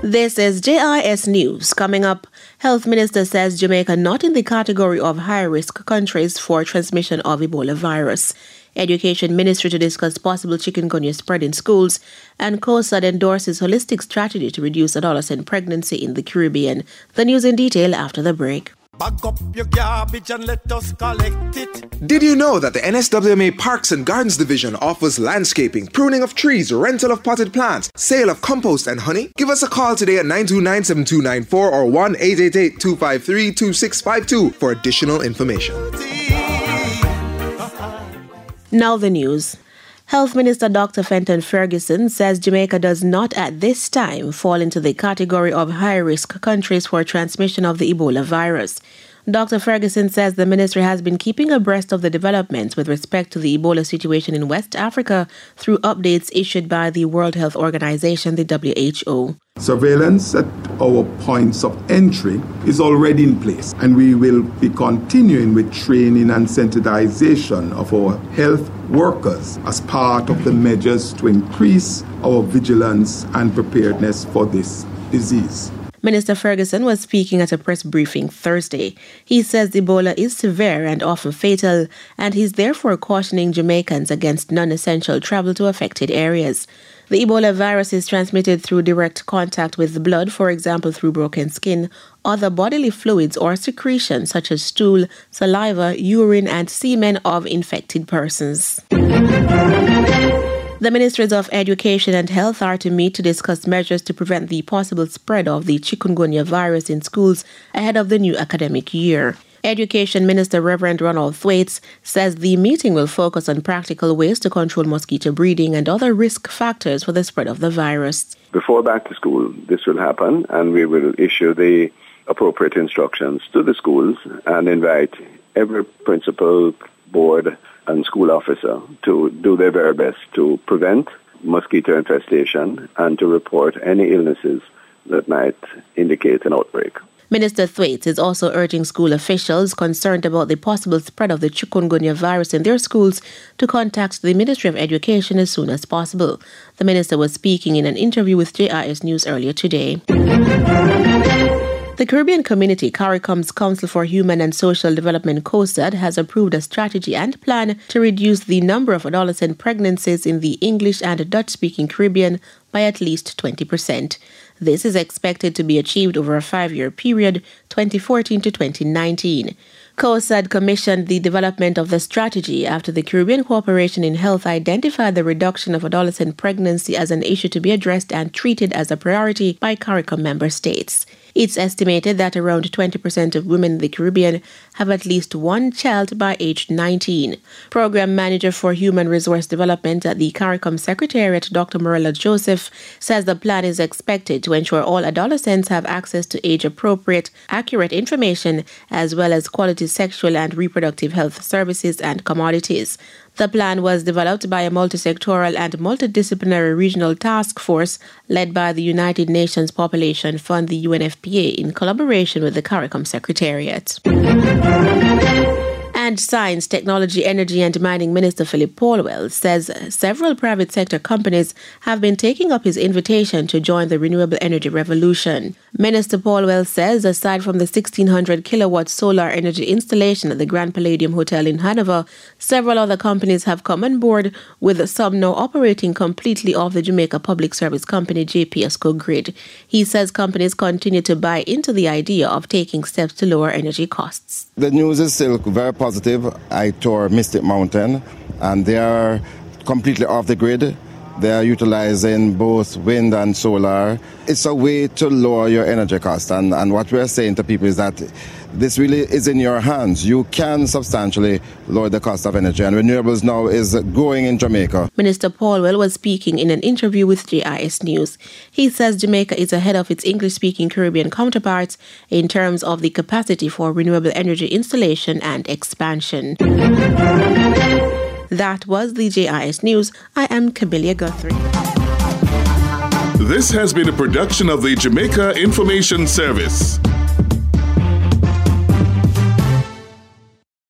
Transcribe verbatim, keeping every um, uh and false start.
This is J I S News. Coming up, Health Minister says Jamaica not in the category of high-risk countries for transmission of Ebola virus. Education Ministry to discuss possible chikungunya spread in schools, and COSAD endorses holistic strategy to reduce adolescent pregnancy in the Caribbean. The news in detail after the break. Bag up your garbage and let us collect it. Did you know that the N S W M A Parks and Gardens Division offers landscaping, pruning of trees, rental of potted plants, sale of compost and honey? Give us a call today at nine two nine, seven two nine four or one eight eight eight, two five three, two six five two for additional information. Now the news. Health Minister Doctor Fenton Ferguson says Jamaica does not at this time fall into the category of high-risk countries for transmission of the Ebola virus. Doctor Ferguson says the ministry has been keeping abreast of the developments with respect to the Ebola situation in West Africa through updates issued by the World Health Organization, the W H O. Surveillance at our points of entry is already in place, and we will be continuing with training and sensitization of our health workers as part of the measures to increase our vigilance and preparedness for this disease. Minister Ferguson was speaking at a press briefing Thursday. He says Ebola is severe and often fatal, and he's therefore cautioning Jamaicans against non-essential travel to affected areas. The Ebola virus is transmitted through direct contact with the blood, for example through broken skin, other bodily fluids or secretions such as stool, saliva, urine, and semen of infected persons. The Ministries of Education and Health are to meet to discuss measures to prevent the possible spread of the chikungunya virus in schools ahead of the new academic year. Education Minister Reverend Ronald Thwaites says the meeting will focus on practical ways to control mosquito breeding and other risk factors for the spread of the virus. Before back to school, this will happen, and we will issue the appropriate instructions to the schools and invite every principal, board, and school officer to do their very best to prevent mosquito infestation and to report any illnesses that might indicate an outbreak. Minister Thwaites is also urging school officials concerned about the possible spread of the chikungunya virus in their schools to contact the Ministry of Education as soon as possible. The minister was speaking in an interview with J I S News earlier today. The Caribbean Community CARICOM's Council for Human and Social Development COSAD has approved a strategy and plan to reduce the number of adolescent pregnancies in the English and Dutch-speaking Caribbean by at least twenty percent. This is expected to be achieved over a five-year period, twenty fourteen to twenty nineteen. COSAD commissioned the development of the strategy after the Caribbean Cooperation in Health identified the reduction of adolescent pregnancy as an issue to be addressed and treated as a priority by CARICOM member states. It's estimated that around twenty percent of women in the Caribbean have at least one child by age nineteen. Program Manager for Human Resource Development at the CARICOM Secretariat, Doctor Morella Joseph, says the plan is expected to ensure all adolescents have access to age-appropriate, accurate information, as well as quality sexual and reproductive health services and commodities. The plan was developed by a multisectoral and multidisciplinary regional task force led by the United Nations Population Fund, the U N F P A, in collaboration with the CARICOM Secretariat. And Science, Technology, Energy and Mining Minister Philip Paulwell says several private sector companies have been taking up his invitation to join the renewable energy revolution. Minister Paulwell says aside from the sixteen hundred kilowatt solar energy installation at the Grand Palladium Hotel in Hanover, several other companies have come on board, with some now operating completely off the Jamaica Public Service Company J P S C O grid. He says companies continue to buy into the idea of taking steps to lower energy costs. The news is still very positive. I toured Mystic Mountain, and they are completely off the grid. They are utilizing both wind and solar. It's a way to lower your energy cost. And, and what we're saying to people is that this really is in your hands. You can substantially lower the cost of energy. And renewables now is growing in Jamaica. Minister Paulwell was speaking in an interview with J I S News. He says Jamaica is ahead of its English-speaking Caribbean counterparts in terms of the capacity for renewable energy installation and expansion. That was the J I S News. I am Camilla Guthrie. This has been a production of the Jamaica Information Service.